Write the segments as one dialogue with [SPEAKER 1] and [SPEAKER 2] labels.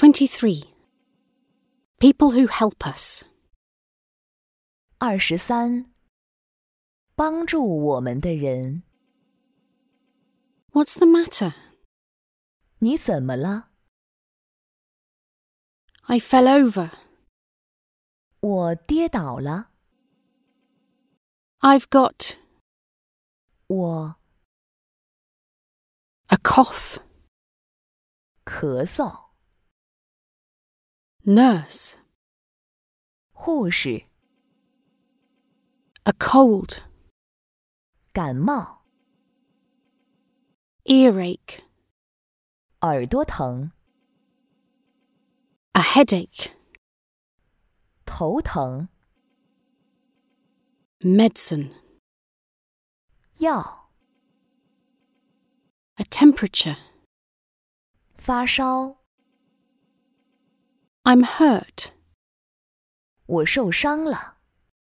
[SPEAKER 1] 23. People who help us.
[SPEAKER 2] 23. 帮助我们的人。
[SPEAKER 1] What's the matter?
[SPEAKER 2] 你怎么了？
[SPEAKER 1] I fell over.
[SPEAKER 2] 我跌倒了。
[SPEAKER 1] I've got
[SPEAKER 2] 我
[SPEAKER 1] a cough.
[SPEAKER 2] 咳嗽。
[SPEAKER 1] Nurse.
[SPEAKER 2] 护士。
[SPEAKER 1] A cold.
[SPEAKER 2] 感冒。
[SPEAKER 1] Earache.
[SPEAKER 2] 耳朵疼。
[SPEAKER 1] A headache.
[SPEAKER 2] 头疼。
[SPEAKER 1] Medicine.
[SPEAKER 2] 药。
[SPEAKER 1] A temperature.
[SPEAKER 2] 发烧。
[SPEAKER 1] I'm hurt.
[SPEAKER 2] 我受伤了。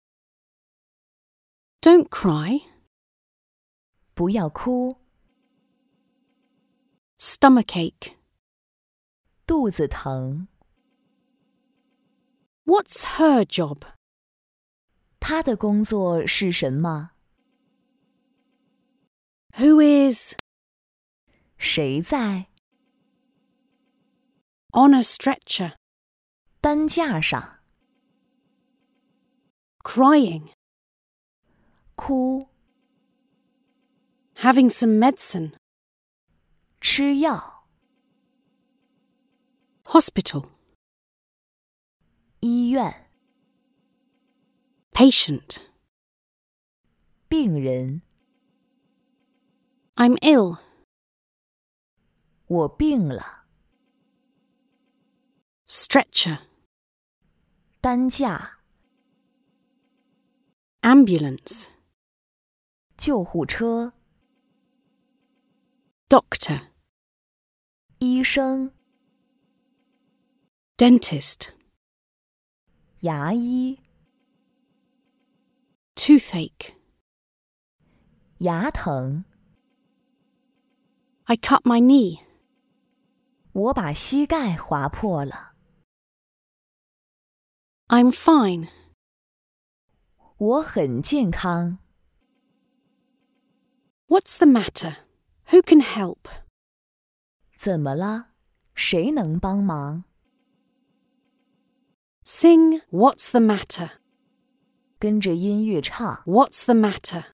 [SPEAKER 1] Don't cry.
[SPEAKER 2] 不要哭。
[SPEAKER 1] Stomachache.
[SPEAKER 2] 肚子疼。
[SPEAKER 1] What's her job?
[SPEAKER 2] 她的工作是什么？
[SPEAKER 1] Who is
[SPEAKER 2] 谁在
[SPEAKER 1] on a stretcher?
[SPEAKER 2] 担架上？
[SPEAKER 1] Crying.
[SPEAKER 2] 哭。
[SPEAKER 1] Having some medicine.
[SPEAKER 2] 吃药。
[SPEAKER 1] Hospital.
[SPEAKER 2] 医院。
[SPEAKER 1] Patient.
[SPEAKER 2] 病人。
[SPEAKER 1] I'm ill.
[SPEAKER 2] 我病了。
[SPEAKER 1] Stretcher.
[SPEAKER 2] 担架。
[SPEAKER 1] Ambulance.
[SPEAKER 2] 救护车。
[SPEAKER 1] Doctor.
[SPEAKER 2] 医生。
[SPEAKER 1] Dentist.
[SPEAKER 2] 牙医。
[SPEAKER 1] Toothache.
[SPEAKER 2] 牙疼。
[SPEAKER 1] I cut my knee.
[SPEAKER 2] 我把膝盖划破了。
[SPEAKER 1] I'm fine.
[SPEAKER 2] 我很健康。
[SPEAKER 1] What's the matter? Who can help?
[SPEAKER 2] 怎么了？谁能帮忙？
[SPEAKER 1] Sing What's the matter?
[SPEAKER 2] 跟着音乐唱。
[SPEAKER 1] What's the matter?